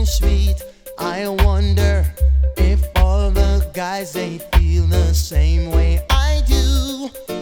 sweet. I wonder if all the guys they feel the same way I do.